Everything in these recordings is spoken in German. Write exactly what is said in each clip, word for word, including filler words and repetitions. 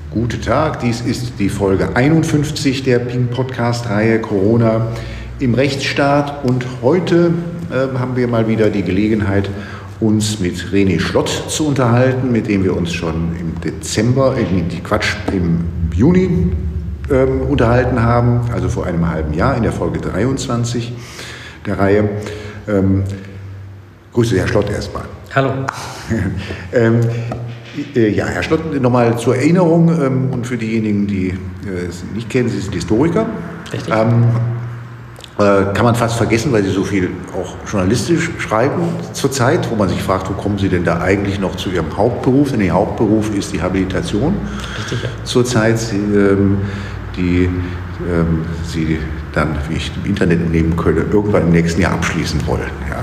Guten Tag, dies ist die Folge einundfünfzig der Ping-Podcast-Reihe Corona im Rechtsstaat und heute äh, haben wir mal wieder die Gelegenheit, uns mit René Schlott zu unterhalten, mit dem wir uns schon im Dezember, äh, Quatsch, im Juni äh, unterhalten haben, also vor einem halben Jahr in der Folge dreiundzwanzig der Reihe. Ähm, Grüße, Herr Schlott, erstmal. Hallo. ähm, Ja, Herr Schlott, nochmal zur Erinnerung ähm, und für diejenigen, die äh, es nicht kennen, Sie sind Historiker. Richtig. Ähm, äh, kann man fast vergessen, weil Sie so viel auch journalistisch schreiben zurzeit, wo man sich fragt, wo kommen Sie denn da eigentlich noch zu Ihrem Hauptberuf? Denn Ihr Hauptberuf ist die Habilitation. Richtig, ja. Zurzeit, ähm, die ähm, Sie dann, wie ich im Internet entnehmen könnte, irgendwann im nächsten Jahr abschließen wollen. Ja.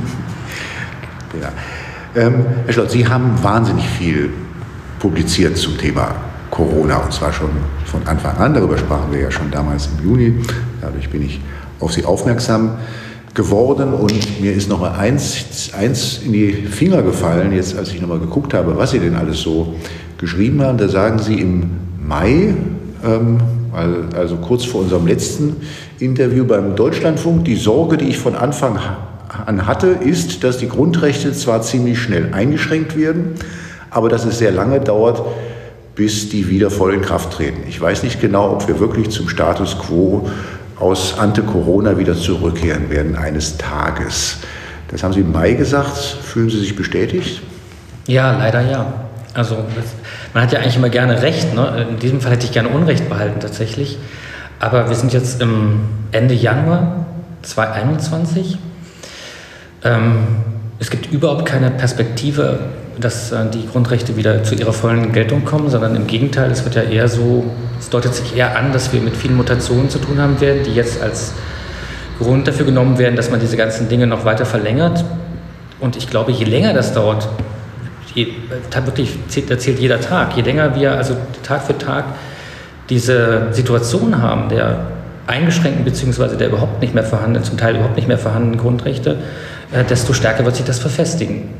ja. Ähm, Herr Schlott, Sie haben wahnsinnig viel publiziert zum Thema Corona und zwar schon von Anfang an, darüber sprachen wir ja schon damals im Juni, dadurch bin ich auf Sie aufmerksam geworden und mir ist noch mal eins, eins in die Finger gefallen, jetzt als ich noch mal geguckt habe, was Sie denn alles so geschrieben haben. Da sagen Sie im Mai, ähm, also kurz vor unserem letzten Interview beim Deutschlandfunk, die Sorge, die ich von Anfang an an hatte, ist, dass die Grundrechte zwar ziemlich schnell eingeschränkt werden, aber dass es sehr lange dauert, bis die wieder voll in Kraft treten. Ich weiß nicht genau, ob wir wirklich zum Status quo aus ante Corona wieder zurückkehren werden eines Tages. Das haben Sie im Mai gesagt. Fühlen Sie sich bestätigt? Ja, leider ja. Also man hat ja eigentlich immer gerne Recht, ne? In diesem Fall hätte ich gerne Unrecht behalten tatsächlich. Aber wir sind jetzt im Ende Januar zweitausendeinundzwanzig. Ähm, es gibt überhaupt keine Perspektive, dass äh, die Grundrechte wieder zu ihrer vollen Geltung kommen, sondern im Gegenteil, es wird ja eher so, es deutet sich eher an, dass wir mit vielen Mutationen zu tun haben werden, die jetzt als Grund dafür genommen werden, dass man diese ganzen Dinge noch weiter verlängert. Und ich glaube, je länger das dauert, je, wirklich da zählt jeder Tag, je länger wir also Tag für Tag diese Situation haben, der eingeschränkten bzw. der überhaupt nicht mehr vorhandenen, zum Teil überhaupt nicht mehr vorhandenen Grundrechte, desto stärker wird sich das verfestigen.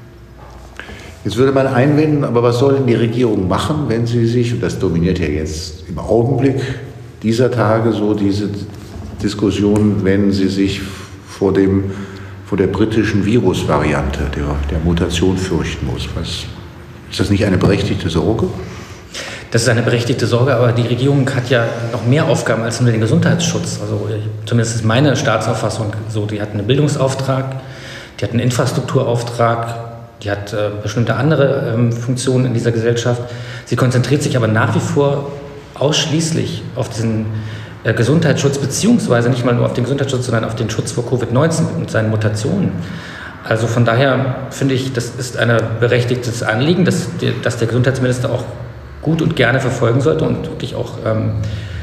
Jetzt würde man einwenden, aber was soll denn die Regierung machen, wenn sie sich, und das dominiert ja jetzt im Augenblick dieser Tage so diese Diskussion, wenn sie sich vor, dem, vor der britischen Virusvariante, der, der Mutation fürchten muss? Was, ist das nicht eine berechtigte Sorge? Das ist eine berechtigte Sorge, aber die Regierung hat ja noch mehr Aufgaben als nur den Gesundheitsschutz. Also zumindest ist meine Staatsauffassung so, die hat einen Bildungsauftrag, die hat einen Infrastrukturauftrag, die hat äh, bestimmte andere ähm, Funktionen in dieser Gesellschaft. Sie konzentriert sich aber nach wie vor ausschließlich auf diesen äh, Gesundheitsschutz, beziehungsweise nicht mal nur auf den Gesundheitsschutz, sondern auf den Schutz vor Covid neunzehn und seinen Mutationen. Also von daher finde ich, das ist ein berechtigtes Anliegen, dass, dass der Gesundheitsminister auch gut und gerne verfolgen sollte und wirklich auch ähm,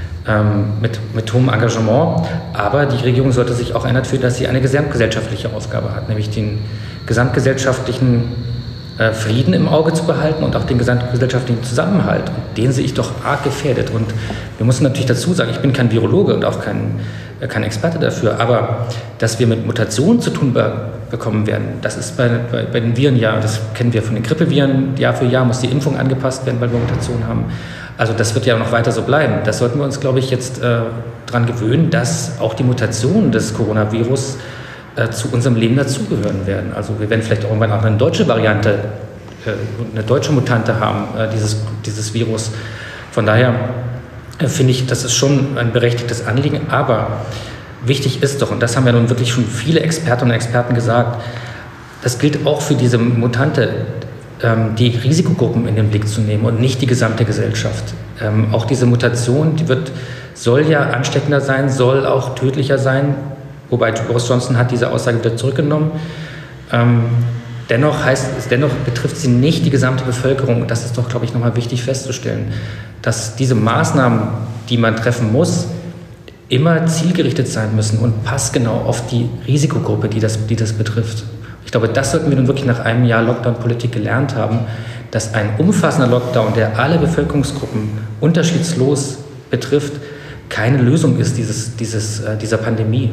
ähm, mit, mit hohem Engagement. Aber die Regierung sollte sich auch erinnern dafür, dass sie eine gesamtgesellschaftliche Aufgabe hat, nämlich den gesamtgesellschaftlichen äh, Frieden im Auge zu behalten und auch den gesamtgesellschaftlichen Zusammenhalt. Und den sehe ich doch arg gefährdet. Und wir müssen natürlich dazu sagen, ich bin kein Virologe und auch kein, äh, kein Experte dafür, aber dass wir mit Mutationen zu tun be- bekommen werden, das ist bei, bei, bei den Viren ja, das kennen wir von den Grippeviren, Jahr für Jahr muss die Impfung angepasst werden, weil wir Mutationen haben. Also das wird ja noch weiter so bleiben. Das sollten wir uns, glaube ich, jetzt äh, daran gewöhnen, dass auch die Mutationen des Coronavirus äh, zu unserem Leben dazugehören werden. Also wir werden vielleicht irgendwann auch eine deutsche Variante, äh, eine deutsche Mutante haben, äh, dieses, dieses Virus. Von daher äh, finde ich, das ist schon ein berechtigtes Anliegen, aber wichtig ist doch, und das haben ja nun wirklich schon viele Expertinnen und Experten gesagt, das gilt auch für diese Mutante, ähm, die Risikogruppen in den Blick zu nehmen und nicht die gesamte Gesellschaft. Ähm, auch diese Mutation, die wird, soll ja ansteckender sein, soll auch tödlicher sein, wobei Boris Johnson hat diese Aussage wieder zurückgenommen. Ähm, dennoch heißt es, dennoch betrifft sie nicht die gesamte Bevölkerung. Das ist doch, glaube ich, nochmal wichtig festzustellen, dass diese Maßnahmen, die man treffen muss, immer zielgerichtet sein müssen und passgenau auf die Risikogruppe, die das, die das betrifft. Ich glaube, das sollten wir nun wirklich nach einem Jahr Lockdown-Politik gelernt haben, dass ein umfassender Lockdown, der alle Bevölkerungsgruppen unterschiedslos betrifft, keine Lösung ist dieses, dieses, äh, dieser Pandemie.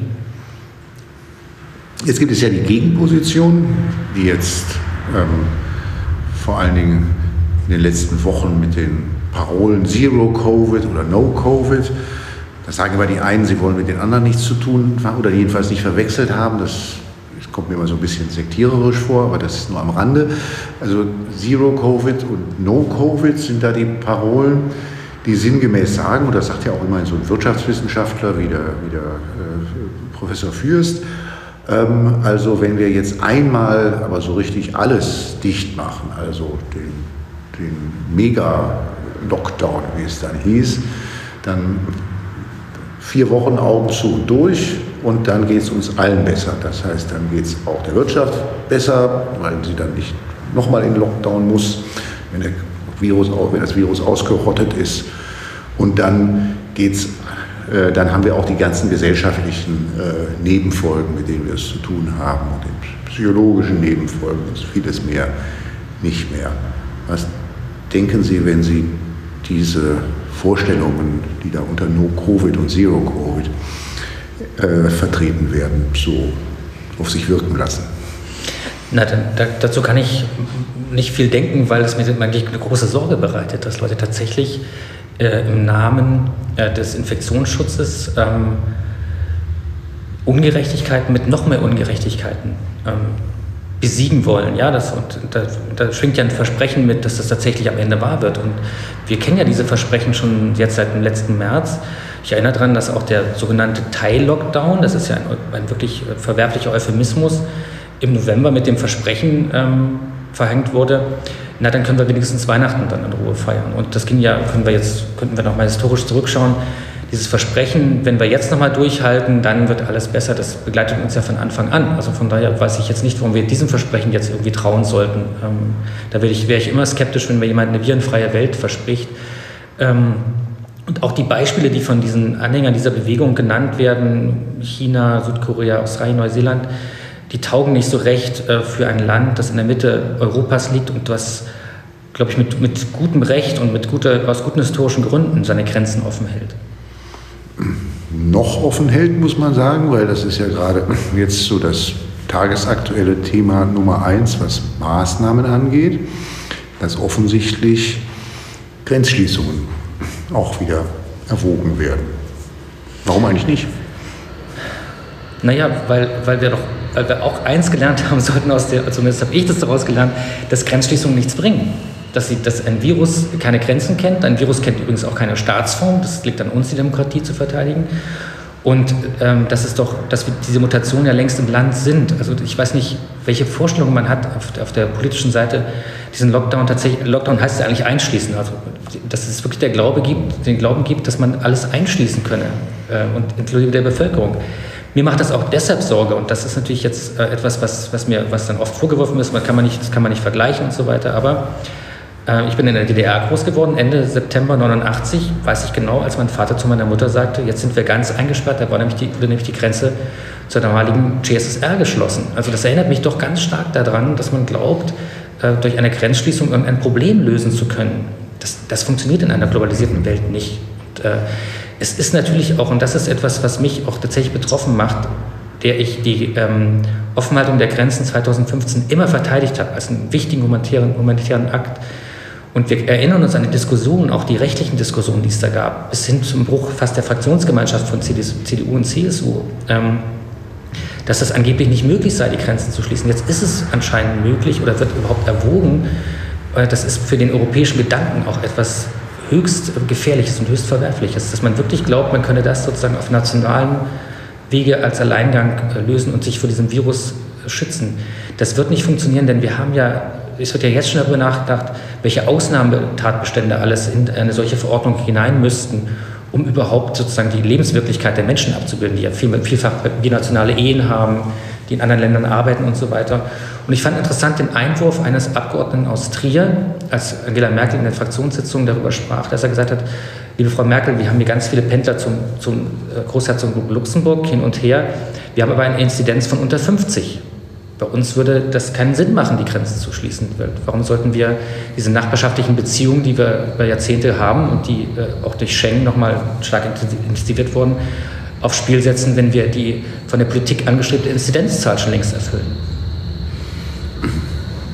Jetzt gibt es ja die Gegenposition, die jetzt ähm, vor allen Dingen in den letzten Wochen mit den Parolen Zero Covid oder No Covid. Das sagen immer die einen, sie wollen mit den anderen nichts zu tun oder jedenfalls nicht verwechselt haben. Das, das kommt mir immer so ein bisschen sektiererisch vor, aber das ist nur am Rande. Also Zero Covid und No Covid sind da die Parolen, die sinngemäß sagen, und das sagt ja auch immerhin so ein Wirtschaftswissenschaftler wie der, wie der äh, Professor Fürst, ähm, also wenn wir jetzt einmal aber so richtig alles dicht machen, also den, den Mega-Lockdown, wie es dann hieß, dann vier Wochen Augen zu und durch und dann geht es uns allen besser. Das heißt, dann geht es auch der Wirtschaft besser, weil sie dann nicht nochmal in den Lockdown muss, wenn, der Virus, wenn das Virus ausgerottet ist. Und dann geht's, äh, dann haben wir auch die ganzen gesellschaftlichen äh, Nebenfolgen, mit denen wir es zu tun haben, und den psychologischen Nebenfolgen und vieles mehr nicht mehr. Was denken Sie, wenn Sie diese Vorstellungen, die da unter No-Covid und Zero-Covid äh, vertreten werden, so auf sich wirken lassen? Na, da, dazu kann ich nicht viel denken, weil es mir eigentlich eine große Sorge bereitet, dass Leute tatsächlich äh, im Namen äh, des Infektionsschutzes ähm, Ungerechtigkeiten mit noch mehr Ungerechtigkeiten ähm, besiegen wollen. Ja, das, und da, da schwingt ja ein Versprechen mit, dass das tatsächlich am Ende wahr wird. Und wir kennen ja diese Versprechen schon jetzt seit dem letzten März. Ich erinnere daran, dass auch der sogenannte Teil-Lockdown, das ist ja ein, ein wirklich verwerflicher Euphemismus, im November mit dem Versprechen ähm, verhängt wurde, na, dann können wir wenigstens Weihnachten dann in Ruhe feiern. Und das ging ja, können wir jetzt, könnten wir noch mal historisch zurückschauen, dieses Versprechen, wenn wir jetzt noch mal durchhalten, dann wird alles besser, das begleitet uns ja von Anfang an. Also von daher weiß ich jetzt nicht, warum wir diesem Versprechen jetzt irgendwie trauen sollten. Ähm, da wäre ich, wäre ich immer skeptisch, wenn mir jemand eine virenfreie Welt verspricht. Ähm, und auch die Beispiele, die von diesen Anhängern dieser Bewegung genannt werden, China, Südkorea, Australien, Neuseeland, die taugen nicht so recht äh, für ein Land, das in der Mitte Europas liegt und was, glaube ich, mit, mit gutem Recht und mit guter, aus guten historischen Gründen seine Grenzen offen hält. Noch offen hält, muss man sagen, weil das ist ja gerade jetzt so das tagesaktuelle Thema Nummer eins, was Maßnahmen angeht, dass offensichtlich Grenzschließungen auch wieder erwogen werden. Warum eigentlich nicht? Naja, weil, weil, wir doch, weil wir auch eins gelernt haben sollten, aus der, zumindest habe ich das daraus gelernt, dass Grenzschließungen nichts bringen. Dass, sie, dass ein Virus keine Grenzen kennt. Ein Virus kennt übrigens auch keine Staatsform. Das liegt an uns, die Demokratie zu verteidigen. Und ähm, das ist doch, dass wir diese Mutationen ja längst im Land sind. Also ich weiß nicht, welche Vorstellungen man hat auf, auf der politischen Seite, diesen Lockdown tatsächlich, Lockdown heißt ja eigentlich einschließen. Also dass es wirklich der Glaube gibt, den Glauben gibt, dass man alles einschließen könne äh, und inklusive der Bevölkerung. Mir macht das auch deshalb Sorge, und das ist natürlich jetzt äh, etwas, was, was mir, was dann oft vorgeworfen ist, man kann man nicht, das kann man nicht vergleichen und so weiter, aber äh, ich bin in der D D R groß geworden, Ende September neunundachtzig, weiß ich genau, als mein Vater zu meiner Mutter sagte, jetzt sind wir ganz eingesperrt, da war nämlich die, wurde nämlich die Grenze zur damaligen G S S R geschlossen. Also das erinnert mich doch ganz stark daran, dass man glaubt, äh, durch eine Grenzschließung irgendein Problem lösen zu können. Das, das funktioniert in einer globalisierten Welt nicht. Und, äh, es ist natürlich auch, und das ist etwas, was mich auch tatsächlich betroffen macht, der ich die ähm, Offenhaltung der Grenzen zweitausendfünfzehn immer verteidigt habe, als einen wichtigen humanitären, humanitären Akt. Und wir erinnern uns an die Diskussionen, auch die rechtlichen Diskussionen, die es da gab, bis hin zum Bruch fast der Fraktionsgemeinschaft von C D U und C S U, ähm, dass es angeblich nicht möglich sei, die Grenzen zu schließen. Jetzt ist es anscheinend möglich oder wird überhaupt erwogen. Äh, das ist für den europäischen Gedanken auch etwas höchst Gefährliches und höchst Verwerfliches, dass man wirklich glaubt, man könne das sozusagen auf nationalen Wege als Alleingang lösen und sich vor diesem Virus schützen. Das wird nicht funktionieren, denn wir haben ja, es wird ja jetzt schon darüber nachgedacht, welche Ausnahmetatbestände alles in eine solche Verordnung hinein müssten, um überhaupt sozusagen die Lebenswirklichkeit der Menschen abzubilden, die ja viel, vielfach binationale Ehen haben, die in anderen Ländern arbeiten und so weiter. Und ich fand interessant den Einwurf eines Abgeordneten aus Trier, als Angela Merkel in der Fraktionssitzung darüber sprach, dass er gesagt hat, liebe Frau Merkel, wir haben hier ganz viele Pendler zum, zum Großherzogtum Luxemburg hin und her, wir haben aber eine Inzidenz von unter fünfzig. Bei uns würde das keinen Sinn machen, die Grenzen zu schließen. Warum sollten wir diese nachbarschaftlichen Beziehungen, die wir über Jahrzehnte haben und die auch durch Schengen nochmal stark intensiviert wurden, aufs Spiel setzen, wenn wir die von der Politik angestrebte Inzidenzzahl schon längst erfüllen?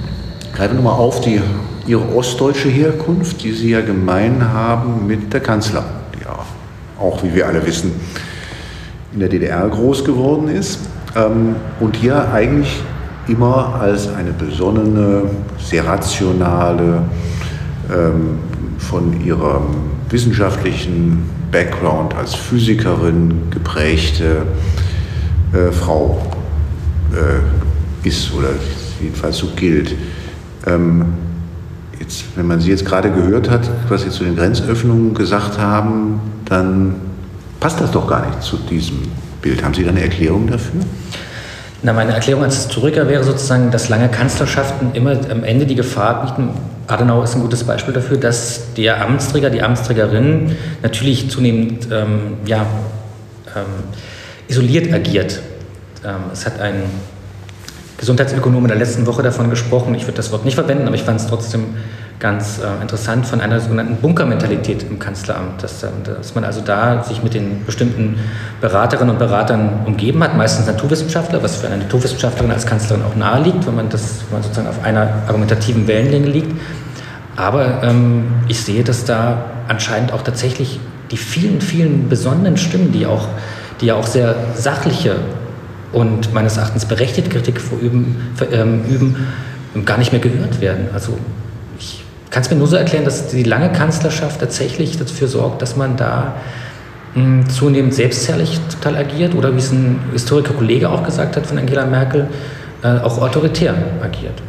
Ich greife nochmal auf die, Ihre ostdeutsche Herkunft, die Sie ja gemein haben mit der Kanzlerin, die ja auch, wie wir alle wissen, in der D D R groß geworden ist ähm, und hier eigentlich immer als eine besonnene, sehr rationale, ähm, von ihrem wissenschaftlichen Background als Physikerin geprägte äh, Frau äh, ist oder jedenfalls so gilt. Ähm, jetzt, wenn man Sie jetzt gerade gehört hat, was Sie zu den Grenzöffnungen gesagt haben, dann passt das doch gar nicht zu diesem Bild. Haben Sie da eine Erklärung dafür? Na, meine Erklärung als Historiker wäre sozusagen, dass lange Kanzlerschaften immer am Ende die Gefahr bieten. Adenauer ist ein gutes Beispiel dafür, dass der Amtsträger, die Amtsträgerin natürlich zunehmend ähm, ja, ähm, isoliert agiert. Ähm, es hat ein Gesundheitsökonom in der letzten Woche davon gesprochen, ich würde das Wort nicht verwenden, aber ich fand es trotzdem ganz äh, interessant, von einer sogenannten Bunkermentalität im Kanzleramt, dass, dass man also da sich mit den bestimmten Beraterinnen und Beratern umgeben hat, meistens Naturwissenschaftler, was für eine Naturwissenschaftlerin als Kanzlerin auch nahe liegt, wenn man, das, wenn man sozusagen auf einer argumentativen Wellenlänge liegt. Aber ähm, ich sehe, dass da anscheinend auch tatsächlich die vielen, vielen besonnenen Stimmen, die, auch, die ja auch sehr sachliche und meines Erachtens berechtigte Kritik verüben, ver, ähm, üben, gar nicht mehr gehört werden. Also ich kann es mir nur so erklären, dass die lange Kanzlerschaft tatsächlich dafür sorgt, dass man da mh, zunehmend selbstherrlich total agiert oder wie es ein Historiker-Kollege auch gesagt hat von Angela Merkel, äh, auch autoritär agiert.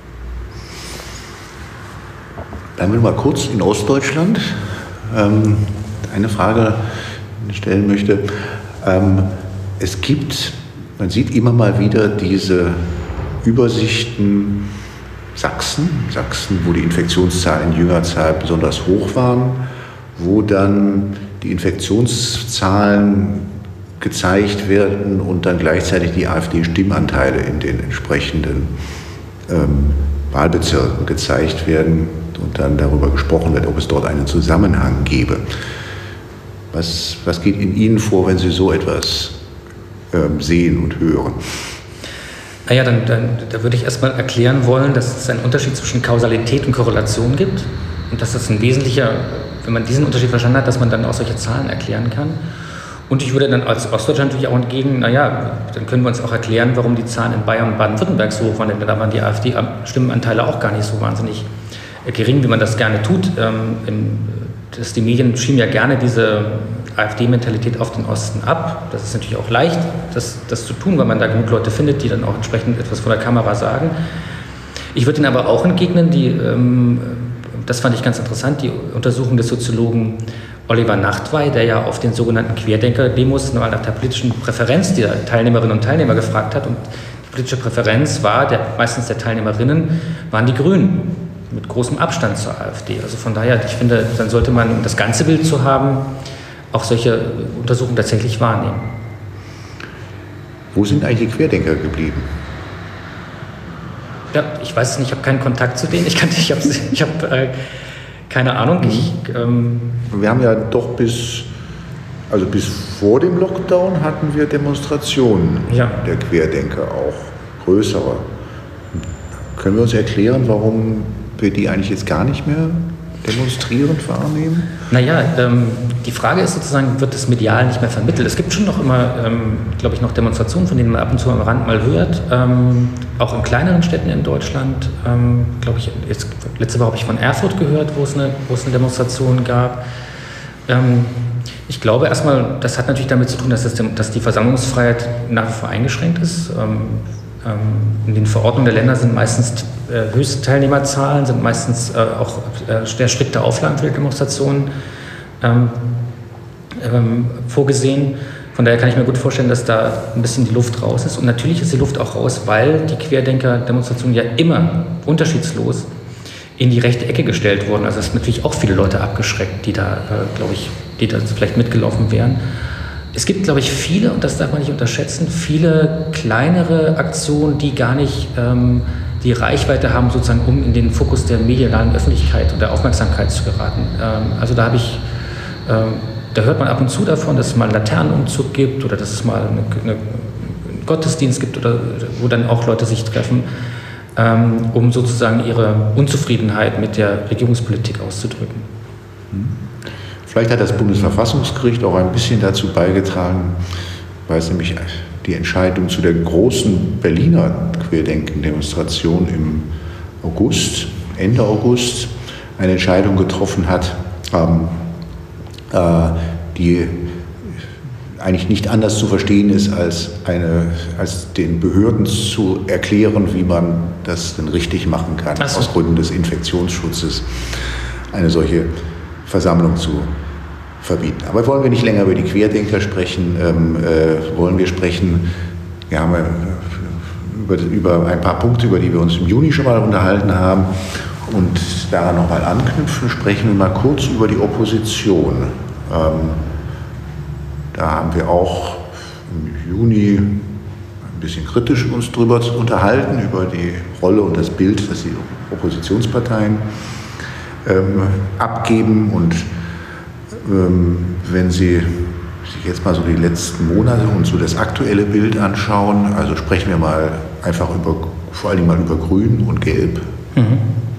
Bleiben wir mal kurz in Ostdeutschland. Ähm, eine Frage die ich stellen möchte. Ähm, es gibt, man sieht immer mal wieder diese Übersichten Sachsen, Sachsen, wo die Infektionszahlen in jüngerer Zeit besonders hoch waren, wo dann die Infektionszahlen gezeigt werden und dann gleichzeitig die AfD-Stimmanteile in den entsprechenden ähm, Wahlbezirken gezeigt werden und dann darüber gesprochen wird, ob es dort einen Zusammenhang gäbe. Was, was geht in Ihnen vor, wenn Sie so etwas ähm, sehen und hören? Naja, dann, dann da würde ich erstmal erklären wollen, dass es einen Unterschied zwischen Kausalität und Korrelation gibt und dass das ein wesentlicher, wenn man diesen Unterschied verstanden hat, dass man dann auch solche Zahlen erklären kann. Und ich würde dann als Ostdeutscher natürlich auch entgegen, naja, dann können wir uns auch erklären, warum die Zahlen in Bayern und Baden-Württemberg so hoch waren, denn da waren die AfD-Stimmenanteile auch gar nicht so wahnsinnig gering, wie man das gerne tut. Ähm, im, das, die Medien schieben ja gerne diese AfD-Mentalität auf den Osten ab. Das ist natürlich auch leicht, das, das zu tun, weil man da genug Leute findet, die dann auch entsprechend etwas vor der Kamera sagen. Ich würde Ihnen aber auch entgegnen, die, ähm, das fand ich ganz interessant, die Untersuchung des Soziologen Oliver Nachtwey, der ja auf den sogenannten Querdenker-Demos nach der politischen Präferenz der Teilnehmerinnen und Teilnehmer gefragt hat. Und die politische Präferenz war, der, meistens der Teilnehmerinnen, waren die Grünen, mit großem Abstand zur AfD. Also von daher, ich finde, dann sollte man, um das ganze Bild zu haben, auch solche Untersuchungen tatsächlich wahrnehmen. Wo sind eigentlich die Querdenker geblieben? Ja, ich weiß es nicht, ich habe keinen Kontakt zu denen. Ich, kann, ich habe ich hab, äh, keine Ahnung. Ich, ähm wir haben ja doch bis, also bis vor dem Lockdown hatten wir Demonstrationen ja. der Querdenker, auch größere. Können wir uns erklären, warum wir die eigentlich jetzt gar nicht mehr demonstrierend wahrnehmen? Naja, ähm, die Frage ist sozusagen, wird das medial nicht mehr vermittelt? Es gibt schon noch immer, ähm, glaube ich, noch Demonstrationen, von denen man ab und zu am Rand mal hört, ähm, auch in kleineren Städten in Deutschland. Ähm, glaube ich, jetzt, letzte Woche habe ich von Erfurt gehört, wo es eine, wo es eine Demonstration gab. Ähm, ich glaube erstmal, das hat natürlich damit zu tun, dass, das, dass die Versammlungsfreiheit nach wie vor eingeschränkt ist. Ähm, In den Verordnungen der Länder sind meistens äh, höchste Teilnehmerzahlen, sind meistens äh, auch äh, sehr strikte Auflagen für die Demonstrationen ähm, ähm, vorgesehen. Von daher kann ich mir gut vorstellen, dass da ein bisschen die Luft raus ist. Und natürlich ist die Luft auch raus, weil die Querdenker-Demonstrationen ja immer unterschiedslos in die rechte Ecke gestellt wurden. Also es sind natürlich auch viele Leute abgeschreckt, die da, äh, glaube ich, die da vielleicht mitgelaufen wären. Es gibt, glaube ich, viele, und das darf man nicht unterschätzen, viele kleinere Aktionen, die gar nicht ähm, die Reichweite haben, sozusagen, um in den Fokus der medialen Öffentlichkeit und der Aufmerksamkeit zu geraten. Ähm, also da habe ich, ähm, da hört man ab und zu davon, dass es mal einen Laternenumzug gibt oder dass es mal eine, eine, einen Gottesdienst gibt oder wo dann auch Leute sich treffen. ähm, um sozusagen ihre Unzufriedenheit mit der Regierungspolitik auszudrücken. Vielleicht hat das Bundesverfassungsgericht auch ein bisschen dazu beigetragen, weil es nämlich die Entscheidung zu der großen Berliner Querdenken-Demonstration im August, Ende August, eine Entscheidung getroffen hat, ähm, äh, die eigentlich nicht anders zu verstehen ist, als, eine, als den Behörden zu erklären, wie man das denn richtig machen kann, so. aus Gründen des Infektionsschutzes eine solche Versammlung zu verbieten. Aber wollen wir nicht länger über die Querdenker sprechen, ähm, äh, wollen wir sprechen, wir haben äh, über, über ein paar Punkte, über die wir uns im Juni schon mal unterhalten haben, und daran nochmal anknüpfen, sprechen wir mal kurz über die Opposition. Ähm, Da haben wir auch im Juni ein bisschen kritisch uns darüber unterhalten, über die Rolle und das Bild, das die Oppositionsparteien ähm, abgeben. Und ähm, wenn Sie sich jetzt mal so die letzten Monate und so das aktuelle Bild anschauen, also sprechen wir mal einfach über, vor allen Dingen mal über Grün und Gelb. Mhm.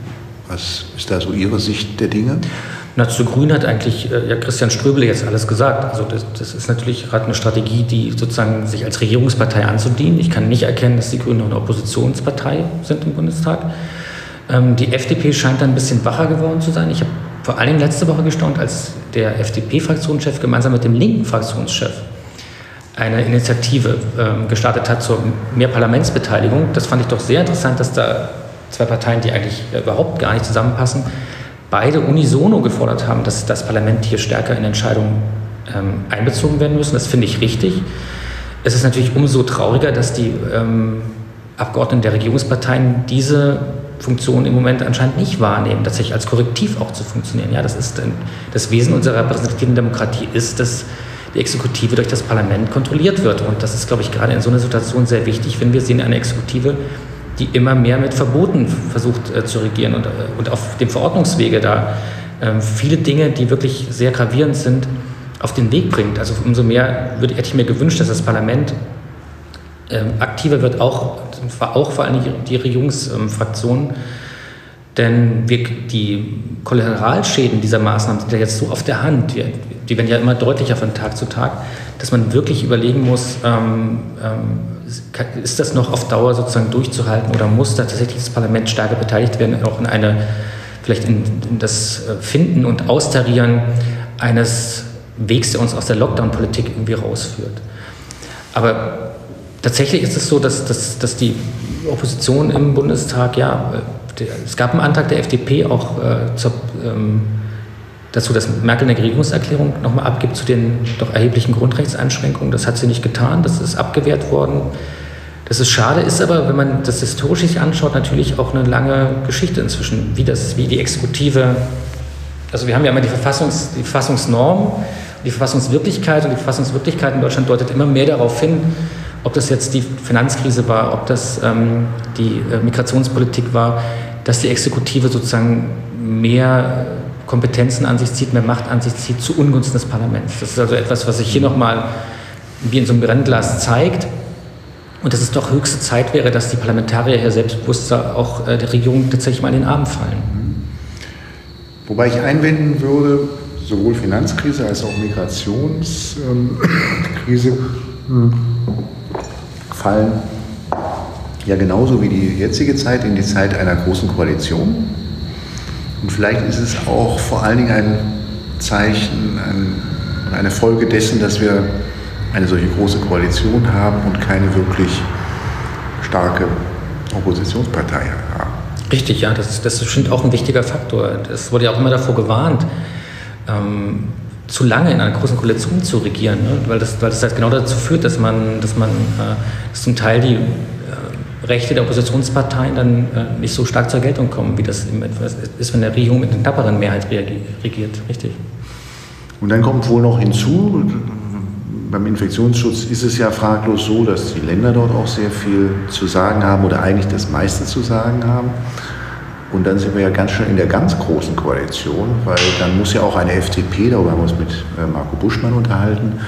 Was ist da so Ihre Sicht der Dinge? Na, zu Grün hat eigentlich äh, ja, Christian Ströbele jetzt alles gesagt. Also das, das ist natürlich gerade eine Strategie, die sozusagen sich als Regierungspartei anzudienen. Ich kann nicht erkennen, dass die Grünen noch eine Oppositionspartei sind im Bundestag. Ähm, die F D P scheint dann ein bisschen wacher geworden zu sein. Ich habe vor allem letzte Woche gestaunt, als der F D P-Fraktionschef gemeinsam mit dem linken Fraktionschef eine Initiative ähm, gestartet hat zur mehr Parlamentsbeteiligung. Das fand ich doch sehr interessant, dass da zwei Parteien, die eigentlich äh, überhaupt gar nicht zusammenpassen, beide unisono gefordert haben, dass das Parlament hier stärker in Entscheidungen ähm, einbezogen werden müssen. Das finde ich richtig. Es ist natürlich umso trauriger, dass die ähm, Abgeordneten der Regierungsparteien diese Funktion im Moment anscheinend nicht wahrnehmen, tatsächlich als Korrektiv auch zu funktionieren. Ja, das ist das Wesen unserer repräsentativen Demokratie ist, dass die Exekutive durch das Parlament kontrolliert wird. Und das ist, glaube ich, gerade in so einer Situation sehr wichtig, wenn wir sehen, eine Exekutive, die immer mehr mit Verboten versucht äh, zu regieren und, äh, und auf dem Verordnungswege da äh, viele Dinge, die wirklich sehr gravierend sind, auf den Weg bringt. Also umso mehr würde, hätte ich mir gewünscht, dass das Parlament äh, aktiver wird, auch, auch vor allem die, die Regierungsfraktionen. Ähm, denn wir, die Kollateralschäden dieser Maßnahmen sind ja jetzt so auf der Hand, die, die werden ja immer deutlicher von Tag zu Tag, dass man wirklich überlegen muss, ähm, ähm, ist das noch auf Dauer sozusagen durchzuhalten oder muss da tatsächlich das Parlament stärker beteiligt werden, auch in eine, vielleicht in, in das Finden und Austarieren eines Wegs, der uns aus der Lockdown-Politik irgendwie rausführt. Aber tatsächlich ist es so, dass, dass, dass die Opposition im Bundestag, ja, der, es gab einen Antrag der F D P auch äh, zur, ähm, dazu, dass Merkel eine Regierungserklärung nochmal abgibt zu den doch erheblichen Grundrechtseinschränkungen. Das hat sie nicht getan, das ist abgewehrt worden. Das ist schade, ist aber, wenn man das historisch sich anschaut, natürlich auch eine lange Geschichte inzwischen, wie, das, wie die Exekutive, also wir haben ja immer die, Verfassungs, die Verfassungsnorm, die Verfassungswirklichkeit, und die Verfassungswirklichkeit in Deutschland deutet immer mehr darauf hin, ob das jetzt die Finanzkrise war, ob das ähm, die äh, Migrationspolitik war, dass die Exekutive sozusagen mehr Kompetenzen an sich zieht, mehr Macht an sich zieht, zu Ungunsten des Parlaments. Das ist also etwas, was sich hier nochmal wie in so einem Brennglas zeigt. Und dass es doch höchste Zeit wäre, dass die Parlamentarier hier selbstbewusster auch äh, der Regierung tatsächlich mal in den Arm fallen. Wobei ich einwenden würde, sowohl Finanzkrise als auch Migrationskrise ähm, fallen ja genauso wie die jetzige Zeit in die Zeit einer großen Koalition. Und vielleicht ist es auch vor allen Dingen ein Zeichen, ein, eine Folge dessen, dass wir eine solche große Koalition haben und keine wirklich starke Oppositionspartei haben. Richtig, ja, das, das ist bestimmt auch ein wichtiger Faktor. Es wurde ja auch immer davor gewarnt, ähm, zu lange in einer großen Koalition zu regieren, ne? weil, das, weil das halt genau dazu führt, dass man, dass man äh, dass zum Teil die äh, Rechte der Oppositionsparteien dann äh, nicht so stark zur Geltung kommen, wie das im, ist, wenn der Regierung mit einer knapperen Mehrheit regiert. Richtig. Und dann kommt wohl noch hinzu, beim Infektionsschutz ist es ja fraglos so, dass die Länder dort auch sehr viel zu sagen haben oder eigentlich das meiste zu sagen haben. Und dann sind wir ja ganz schnell in der ganz großen Koalition, weil dann muss ja auch eine F D P, darüber haben wir uns mit Marco Buschmann unterhalten,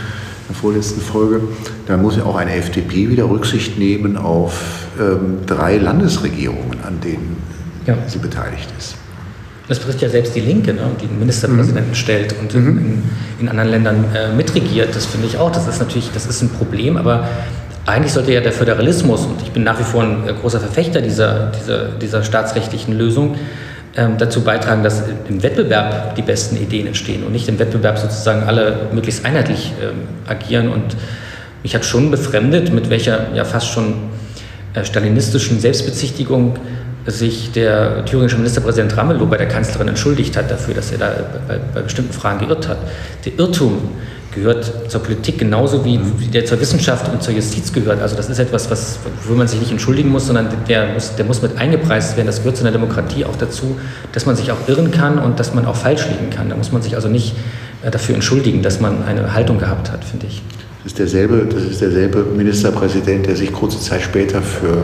der vorletzten Folge, da muss ja auch eine F D P wieder Rücksicht nehmen auf ähm, drei Landesregierungen, an denen ja. sie beteiligt ist. Das betrifft ja selbst die Linke, ne, die den Ministerpräsidenten mhm. stellt und mhm. in, in anderen Ländern äh, mitregiert. Das finde ich auch. Das ist natürlich, das ist ein Problem, aber eigentlich sollte ja der Föderalismus, und ich bin nach wie vor ein äh, großer Verfechter dieser, dieser, dieser staatsrechtlichen Lösung, ähm, dazu beitragen, dass im Wettbewerb die besten Ideen entstehen und nicht im Wettbewerb sozusagen alle möglichst einheitlich ähm, agieren. Und mich hat schon befremdet, mit welcher ja fast schon äh, stalinistischen Selbstbezichtigung sich der thüringische Ministerpräsident Ramelow bei der Kanzlerin entschuldigt hat dafür, dass er da bei, bei bestimmten Fragen geirrt hat. Der Irrtum gehört zur Politik genauso wie, wie der zur Wissenschaft und zur Justiz gehört. Also das ist etwas, was, wo man sich nicht entschuldigen muss, sondern der muss, der muss mit eingepreist werden. Das gehört zu einer Demokratie auch dazu, dass man sich auch irren kann und dass man auch falsch liegen kann. Da muss man sich also nicht dafür entschuldigen, dass man eine Haltung gehabt hat, finde ich. Das ist derselbe, das ist derselbe Ministerpräsident, der sich kurze Zeit später für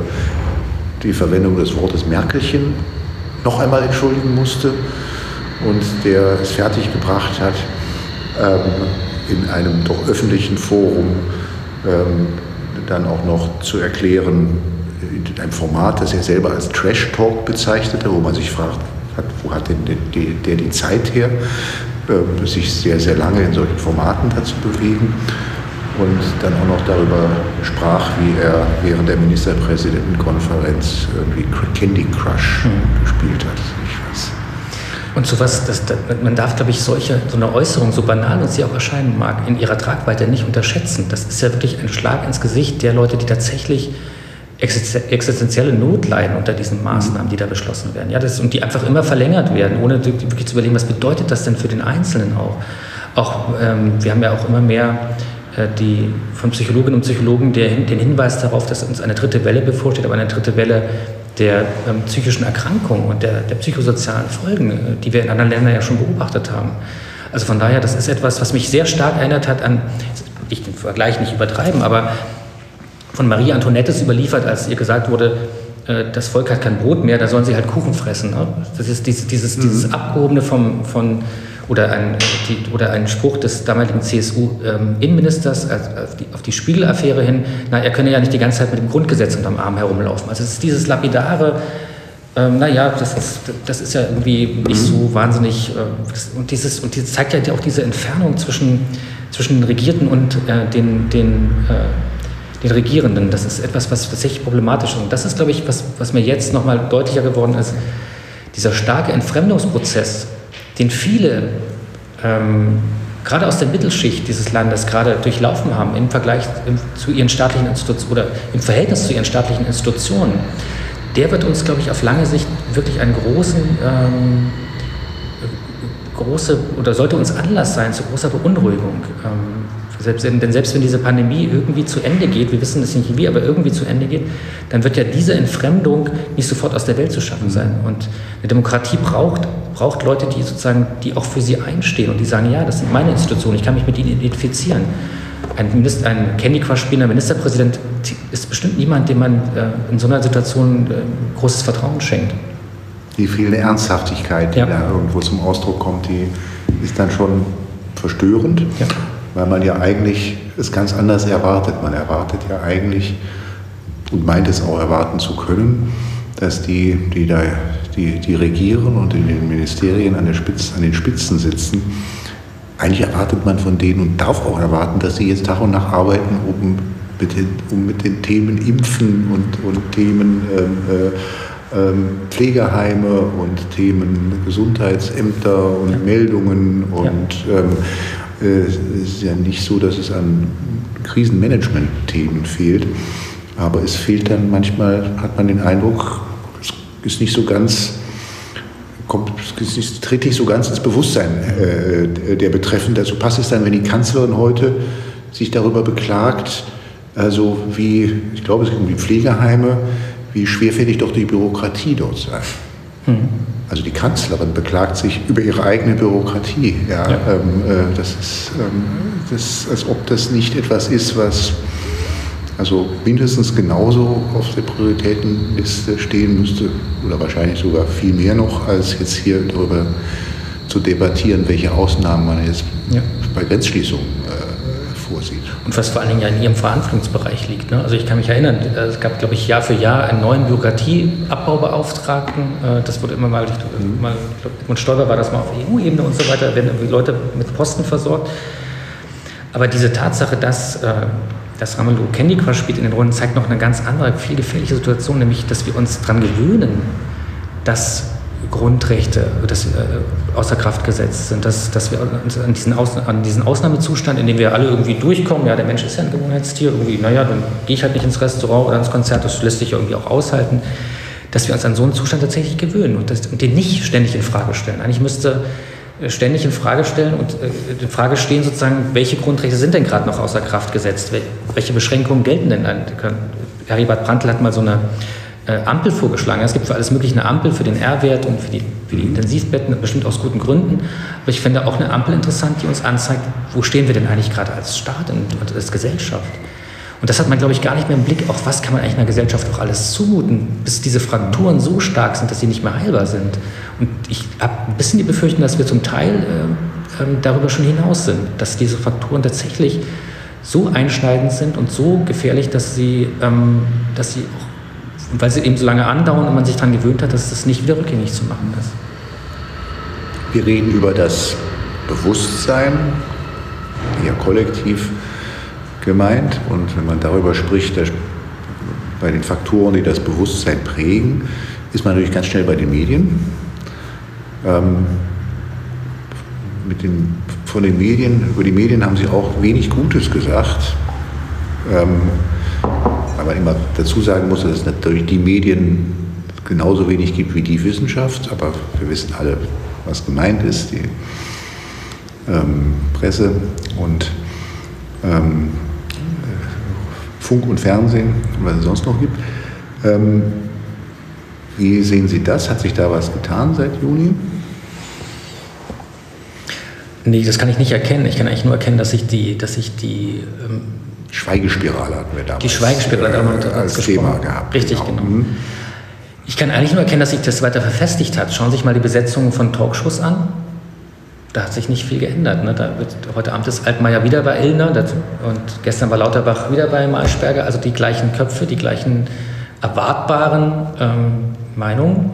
die Verwendung des Wortes Merkelchen noch einmal entschuldigen musste und der es fertiggebracht hat, ähm, in einem doch öffentlichen Forum ähm, dann auch noch zu erklären, in einem Format, das er selber als Trash Talk bezeichnete, wo man sich fragt, hat, wo hat denn der die, der die Zeit her, ähm, sich sehr, sehr lange in solchen Formaten dazu bewegen. Und dann auch noch darüber sprach, wie er während der Ministerpräsidentenkonferenz irgendwie Candy Crush mhm. gespielt hat. Ich weiß. Und sowas, das, das, man darf, glaube ich, solche, so eine Äußerung, so banal uns sie auch erscheinen mag, in ihrer Tragweite nicht unterschätzen. Das ist ja wirklich ein Schlag ins Gesicht der Leute, die tatsächlich existenzielle Not leiden unter diesen Maßnahmen, die da beschlossen werden. Ja, das, und die einfach immer verlängert werden, ohne wirklich zu überlegen, was bedeutet das denn für den Einzelnen auch. Auch ähm, wir haben ja auch immer mehr die von Psychologinnen und Psychologen der, den Hinweis darauf, dass uns eine dritte Welle bevorsteht, aber eine dritte Welle der ähm, psychischen Erkrankung und der, der psychosozialen Folgen, die wir in anderen Ländern ja schon beobachtet haben. Also von daher, das ist etwas, was mich sehr stark erinnert hat an, ich will den Vergleich nicht übertreiben, aber von Marie Antoinette überliefert, als ihr gesagt wurde, äh, das Volk hat kein Brot mehr, da sollen sie halt Kuchen fressen. Ne? Das ist dieses, dieses, mhm. dieses Abgehobene vom, von Oder ein, die, oder ein Spruch des damaligen C S U-Innenministers ähm, auf, die, auf die Spiegel-Affäre hin, na, er könne ja nicht die ganze Zeit mit dem Grundgesetz unterm Arm herumlaufen. Also es ist dieses lapidare, ähm, naja, das ist, das ist ja irgendwie nicht so wahnsinnig, äh, und, dieses, und das zeigt ja auch diese Entfernung zwischen, zwischen den Regierten und äh, den, den, äh, den Regierenden. Das ist etwas, was tatsächlich problematisch ist. Und das ist, glaube ich, was, was mir jetzt nochmal deutlicher geworden ist, dieser starke Entfremdungsprozess, den viele, ähm, gerade aus der Mittelschicht dieses Landes, gerade durchlaufen haben im Vergleich im, zu ihren staatlichen Institutionen oder im Verhältnis zu ihren staatlichen Institutionen, der wird uns, glaube ich, auf lange Sicht wirklich einen großen, ähm, große, oder sollte uns Anlass sein zu großer Beunruhigung. Ähm, selbst, denn selbst wenn diese Pandemie irgendwie zu Ende geht, wir wissen es nicht wie, aber irgendwie zu Ende geht, dann wird ja diese Entfremdung nicht sofort aus der Welt zu schaffen sein. Und eine Demokratie braucht, braucht Leute, die sozusagen, die auch für sie einstehen und die sagen, ja, das sind meine Institutionen, ich kann mich mit ihnen identifizieren. Ein, Minister, ein Candy Crush spielender Ministerpräsident ist bestimmt niemand, dem man äh, in so einer Situation äh, großes Vertrauen schenkt. Die fehlende Ernsthaftigkeit, die ja. da irgendwo zum Ausdruck kommt, die ist dann schon verstörend. Ja. Weil man ja eigentlich es ganz anders erwartet. Man erwartet ja eigentlich und meint es auch erwarten zu können, dass die, die da die, die regieren und in den Ministerien an, der Spitze, an den Spitzen sitzen, eigentlich erwartet man von denen und darf auch erwarten, dass sie jetzt Tag und Nacht arbeiten, um mit den, um mit den Themen Impfen und, und Themen äh, äh, Pflegeheime und Themen Gesundheitsämter und ja. Meldungen und ja. ähm, es ist ja nicht so, dass es an Krisenmanagement-Themen fehlt, aber es fehlt dann manchmal, hat man den Eindruck, es ist nicht so ganz, kommt, es ist, tritt nicht so ganz ins Bewusstsein äh, der Betreffenden. Also passt es dann, wenn die Kanzlerin heute sich darüber beklagt, also wie, ich glaube, es geht um die Pflegeheime, wie schwerfällig doch die Bürokratie dort sei. Mhm. Also die Kanzlerin beklagt sich über ihre eigene Bürokratie. Ja, ja. Ähm, äh, das ist, ähm, das, als ob das nicht etwas ist, was also mindestens genauso auf der Prioritätenliste stehen müsste oder wahrscheinlich sogar viel mehr noch, als jetzt hier darüber zu debattieren, welche Ausnahmen man jetzt ja. bei Grenzschließungen äh, vorsieht. Und was vor allen Dingen ja in Ihrem Verhandlungsbereich liegt. Ne? Also ich kann mich erinnern, es gab, glaube ich, Jahr für Jahr einen neuen Bürokratieabbaubeauftragten. Das wurde immer mal, ich glaube, mhm. Edmund Stoiber war das mal auf E U-Ebene und so weiter, werden irgendwie Leute mit Posten versorgt. Aber diese Tatsache, dass, dass Ramelow Candy Crush spielt in den Runden, zeigt noch eine ganz andere, viel gefährliche Situation, nämlich, dass wir uns daran gewöhnen, dass Grundrechte dass, äh, außer Kraft gesetzt sind, dass, dass wir uns an diesen, Aus, an diesen Ausnahmezustand, in dem wir alle irgendwie durchkommen, ja, der Mensch ist ja ein Gewohnheitstier, irgendwie, naja, dann gehe ich halt nicht ins Restaurant oder ins Konzert, das lässt sich ja irgendwie auch aushalten, dass wir uns an so einen Zustand tatsächlich gewöhnen und, das, und den nicht ständig in Frage stellen. Eigentlich müsste ständig in Frage stellen und äh, in Frage stehen sozusagen, welche Grundrechte sind denn gerade noch außer Kraft gesetzt, welche Beschränkungen gelten denn an? Heribert Prantl hat mal so eine Äh, Ampel vorgeschlagen. Es gibt für alles Mögliche eine Ampel für den R-Wert und für die, für die Intensivbetten, bestimmt aus guten Gründen. Aber ich finde auch eine Ampel interessant, die uns anzeigt, wo stehen wir denn eigentlich gerade als Staat und als Gesellschaft. Und das hat man, glaube ich, gar nicht mehr im Blick. Auch was kann man eigentlich einer Gesellschaft auch alles zumuten, bis diese Frakturen so stark sind, dass sie nicht mehr heilbar sind. Und ich habe ein bisschen die Befürchtung, dass wir zum Teil äh, äh, darüber schon hinaus sind, dass diese Frakturen tatsächlich so einschneidend sind und so gefährlich, dass sie, ähm, dass sie auch Und weil sie eben so lange andauern und man sich daran gewöhnt hat, dass das nicht wieder rückgängig zu machen ist. Wir reden über das Bewusstsein, eher kollektiv gemeint. Und wenn man darüber spricht, dass bei den Faktoren, die das Bewusstsein prägen, ist man natürlich ganz schnell bei den Medien. Ähm, mit den, von den Medien, über die Medien haben Sie auch wenig Gutes gesagt. Ähm, weil man immer dazu sagen muss, dass es natürlich die Medien genauso wenig gibt wie die Wissenschaft, aber wir wissen alle, was gemeint ist, die ähm, Presse und ähm, Funk und Fernsehen und was es sonst noch gibt. Ähm, wie sehen Sie das? Hat sich da was getan seit Juni? Nee, das kann ich nicht erkennen. Ich kann eigentlich nur erkennen, dass sich die, dass sich die ähm Schweigespirale hatten wir damals. Die Schweigespirale haben wir als Thema gehabt. Richtig, genau. genau. Ich kann eigentlich nur erkennen, dass sich das weiter verfestigt hat. Schauen Sie sich mal die Besetzung von Talkshows an. Da hat sich nicht viel geändert. Ne? Da wird, heute Abend ist Altmaier wieder bei Illner das, und gestern war Lauterbach wieder bei Maischberger. Also die gleichen Köpfe, die gleichen erwartbaren ähm, Meinungen.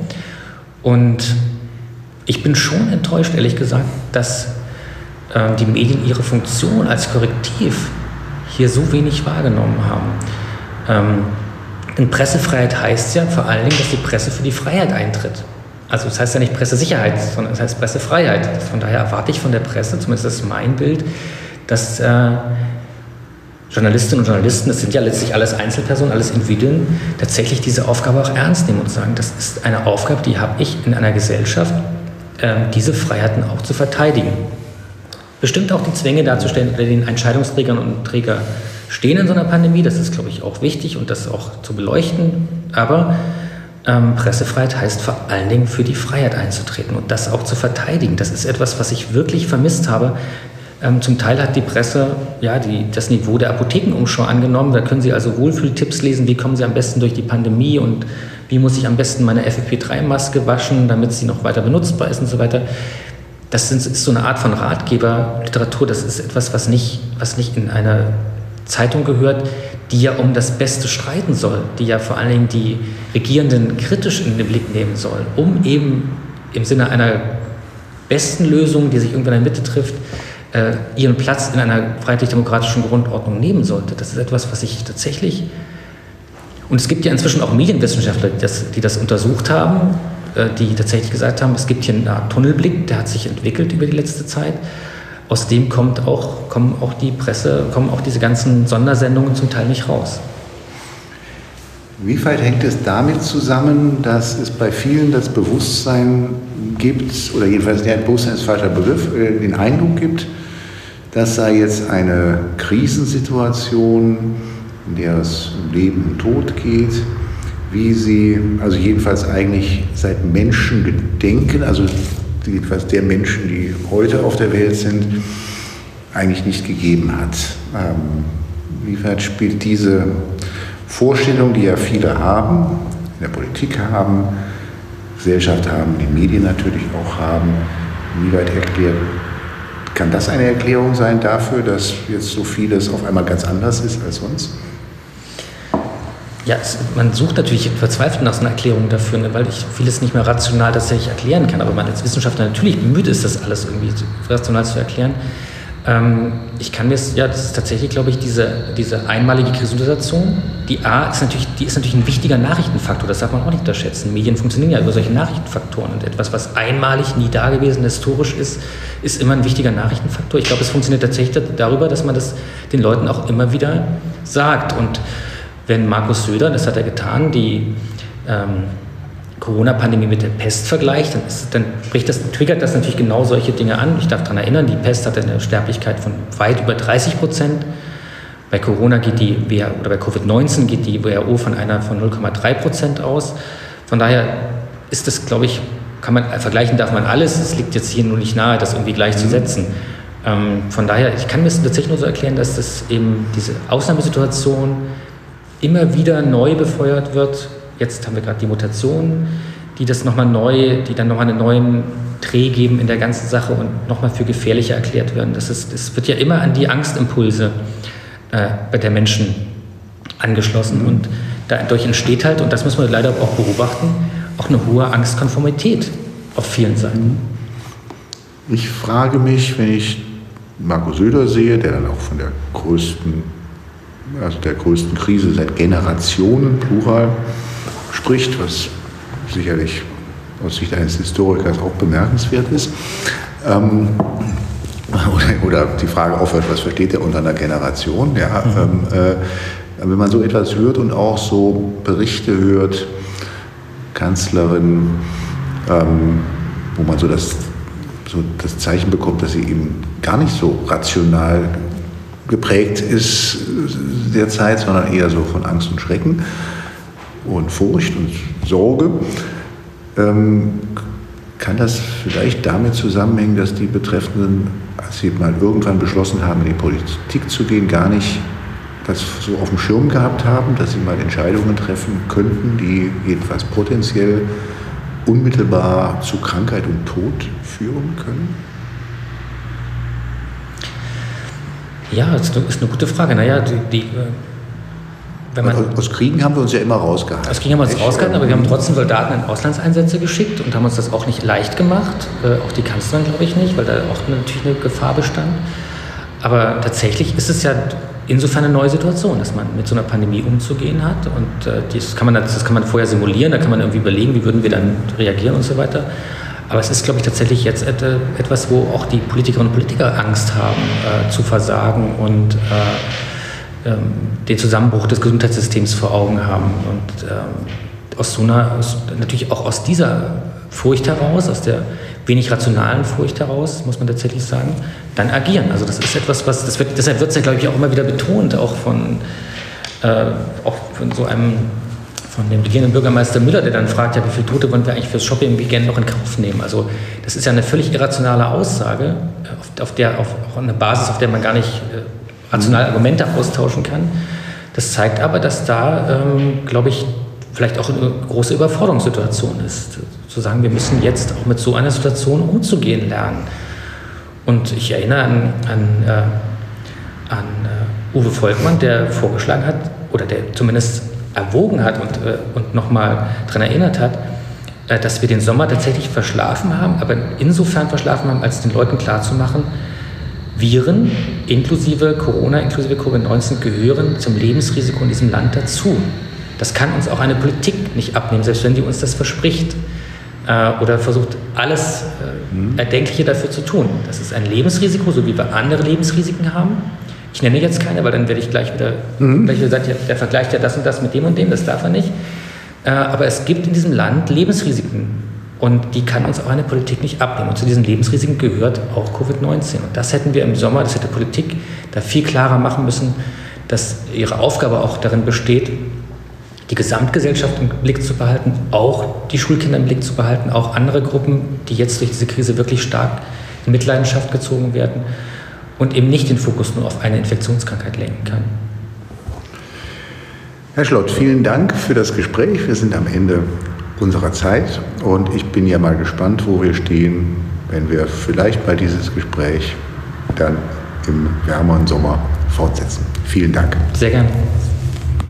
Und ich bin schon enttäuscht, ehrlich gesagt, dass ähm, die Medien ihre Funktion als Korrektiv hier so wenig wahrgenommen haben. Ähm, denn Pressefreiheit heißt ja vor allen Dingen, dass die Presse für die Freiheit eintritt. Also das heißt ja nicht Pressesicherheit, sondern es heißt Pressefreiheit. Von daher erwarte ich von der Presse, zumindest das ist mein Bild, dass äh, Journalistinnen und Journalisten, das sind ja letztlich alles Einzelpersonen, alles Individuen, tatsächlich diese Aufgabe auch ernst nehmen und sagen, das ist eine Aufgabe, die habe ich in einer Gesellschaft, äh, diese Freiheiten auch zu verteidigen. Bestimmt auch die Zwänge darzustellen, unter den Entscheidungsträgern und Träger stehen in so einer Pandemie. Das ist, glaube ich, auch wichtig und das auch zu beleuchten. Aber ähm, Pressefreiheit heißt vor allen Dingen für die Freiheit einzutreten und das auch zu verteidigen. Das ist etwas, was ich wirklich vermisst habe. Ähm, zum Teil hat die Presse ja, die, das Niveau der Apothekenumschau angenommen. Da können Sie also Wohlfühltipps lesen, wie kommen Sie am besten durch die Pandemie und wie muss ich am besten meine F F P drei Maske waschen, damit sie noch weiter benutzbar ist und so weiter. Das ist so eine Art von Ratgeberliteratur, das ist etwas, was nicht, was nicht in eine Zeitung gehört, die ja um das Beste streiten soll, die ja vor allen Dingen die Regierenden kritisch in den Blick nehmen soll, um eben im Sinne einer besten Lösung, die sich irgendwann in der Mitte trifft, äh, ihren Platz in einer freiheitlich-demokratischen Grundordnung nehmen sollte. Das ist etwas, was ich tatsächlich... Und es gibt ja inzwischen auch Medienwissenschaftler, die das, die das untersucht haben, die tatsächlich gesagt haben, es gibt hier eine Art Tunnelblick, der hat sich entwickelt über die letzte Zeit. Aus dem kommt auch, kommen auch die Presse, kommen auch diese ganzen Sondersendungen zum Teil nicht raus. Wie weit hängt es damit zusammen, dass es bei vielen das Bewusstsein gibt, oder jedenfalls der Bewusstsein ist falscher Begriff, den Eindruck gibt, dass da jetzt eine Krisensituation, in der es um Leben und Tod geht, wie sie, also jedenfalls eigentlich seit Menschengedenken, also jedenfalls der Menschen, die heute auf der Welt sind, eigentlich nicht gegeben hat. Ähm, wie weit spielt diese Vorstellung, die ja viele haben, in der Politik haben, Gesellschaft haben, die Medien natürlich auch haben, wie weit erklärt, Kann das eine Erklärung sein dafür, dass jetzt so vieles auf einmal ganz anders ist als sonst? Ja, es, man sucht natürlich verzweifelt nach so einer Erklärung dafür, ne, weil ich vieles nicht mehr rational tatsächlich erklären kann. Aber man als Wissenschaftler natürlich bemüht ist, das alles irgendwie rational zu erklären. Ähm, ich kann mir es, ja, das ist tatsächlich, glaube ich, diese, diese einmalige Krisensituation. Die A ist natürlich, die ist natürlich ein wichtiger Nachrichtenfaktor, das darf man auch nicht unterschätzen. Medien funktionieren ja über solche Nachrichtenfaktoren. Und etwas, was einmalig, nie dagewesen, historisch ist, ist immer ein wichtiger Nachrichtenfaktor. Ich glaube, es funktioniert tatsächlich darüber, dass man das den Leuten auch immer wieder sagt. Und wenn Markus Söder, das hat er getan, die ähm, Corona-Pandemie mit der Pest vergleicht, dann, ist, dann bricht das, triggert das natürlich genau solche Dinge an. Ich darf daran erinnern, die Pest hatte eine Sterblichkeit von weit über dreißig Prozent. Bei Corona geht die, oder bei Covid neunzehn geht die W H O von einer von null Komma drei Prozent aus. Von daher ist das, glaube ich, kann man, vergleichen darf man alles. Es liegt jetzt hier nur nicht nahe, das irgendwie gleichzusetzen. Ähm, von daher, ich kann mir das tatsächlich nur so erklären, dass das eben diese Ausnahmesituation immer wieder neu befeuert wird. Jetzt haben wir gerade die Mutationen, die das nochmal neu, die dann nochmal einen neuen Dreh geben in der ganzen Sache und nochmal für gefährlicher erklärt werden. Das ist, das wird ja immer an die Angstimpulse äh, bei der Menschen angeschlossen. Mhm. Und dadurch entsteht halt, und das müssen wir leider auch beobachten, auch eine hohe Angstkonformität auf vielen Seiten. Ich frage mich, wenn ich Markus Söder sehe, der dann auch von der größten also der größten Krise seit Generationen, Plural, spricht, was sicherlich aus Sicht eines Historikers auch bemerkenswert ist. Ähm, oder, oder die Frage aufhört, was versteht er unter einer Generation? Ja, mhm. ähm, äh, wenn man so etwas hört und auch so Berichte hört, Kanzlerin, ähm, wo man so das, so das Zeichen bekommt, dass sie eben gar nicht so rational geprägt ist derzeit, sondern eher so von Angst und Schrecken und Furcht und Sorge. Ähm, kann das vielleicht damit zusammenhängen, dass die Betreffenden, als sie mal irgendwann beschlossen haben, in die Politik zu gehen, gar nicht das so auf dem Schirm gehabt haben, dass sie mal Entscheidungen treffen könnten, die jedenfalls potenziell unmittelbar zu Krankheit und Tod führen können? Ja, das ist eine gute Frage. Naja, die, die, wenn man aus Kriegen haben wir uns ja immer rausgehalten. Aus Kriegen haben wir uns rausgehalten, aber wir haben trotzdem Soldaten in Auslandseinsätze geschickt und haben uns das auch nicht leicht gemacht. Äh, auch die Kanzlerin, glaube ich, nicht, weil da auch natürlich eine Gefahr bestand. Aber tatsächlich ist es ja insofern eine neue Situation, dass man mit so einer Pandemie umzugehen hat. Und äh, das, kann man, das kann man vorher simulieren, da kann man irgendwie überlegen, wie würden wir dann reagieren und so weiter. Aber es ist, glaube ich, tatsächlich jetzt etwas, wo auch die Politikerinnen und Politiker Angst haben, äh, zu versagen und äh, ähm, den Zusammenbruch des Gesundheitssystems vor Augen haben. Und ähm, aus so einer, aus, natürlich auch aus dieser Furcht heraus, aus der wenig rationalen Furcht heraus, muss man tatsächlich sagen, dann agieren. Also das ist etwas, was, das wird, deshalb wird es ja, glaube ich, auch immer wieder betont, auch von, äh, auch von so einem von dem regierenden Bürgermeister Müller, der dann fragt, ja, wie viele Tote wollen wir eigentlich fürs Shopping-Weekend noch in Kauf nehmen? Also das ist ja eine völlig irrationale Aussage, auf, auf der, auf, auf eine Basis, auf der man gar nicht äh, rationale Argumente austauschen kann. Das zeigt aber, dass da, ähm, glaube ich, vielleicht auch eine große Überforderungssituation ist. Zu sagen, wir müssen jetzt auch mit so einer Situation umzugehen lernen. Und ich erinnere an, an, äh, an äh, Uwe Volkmann, der vorgeschlagen hat, oder der zumindest erwogen hat und, äh, und nochmal daran erinnert hat, äh, dass wir den Sommer tatsächlich verschlafen haben, aber insofern verschlafen haben, als den Leuten klarzumachen, Viren inklusive Corona, inklusive Covid neunzehn gehören zum Lebensrisiko in diesem Land dazu. Das kann uns auch eine Politik nicht abnehmen, selbst wenn sie uns das verspricht äh, oder versucht, alles äh, mhm. Erdenkliche dafür zu tun. Das ist ein Lebensrisiko, so wie wir andere Lebensrisiken haben. Ich nenne jetzt keine, weil dann werde ich gleich wieder, mhm. gleich wieder sagen, ja, der vergleicht ja das und das mit dem und dem, das darf er nicht. Äh, aber es gibt in diesem Land Lebensrisiken und die kann uns auch eine Politik nicht abnehmen. Und zu diesen Lebensrisiken gehört auch Covid neunzehn. Und das hätten wir im Sommer, das hätte Politik da viel klarer machen müssen, dass ihre Aufgabe auch darin besteht, die Gesamtgesellschaft im Blick zu behalten, auch die Schulkinder im Blick zu behalten, auch andere Gruppen, die jetzt durch diese Krise wirklich stark in Mitleidenschaft gezogen werden und eben nicht den Fokus nur auf eine Infektionskrankheit lenken kann. Herr Schlott, vielen Dank für das Gespräch. Wir sind am Ende unserer Zeit und ich bin ja mal gespannt, wo wir stehen, wenn wir vielleicht mal dieses Gespräch dann im wärmeren Sommer fortsetzen. Vielen Dank. Sehr gerne.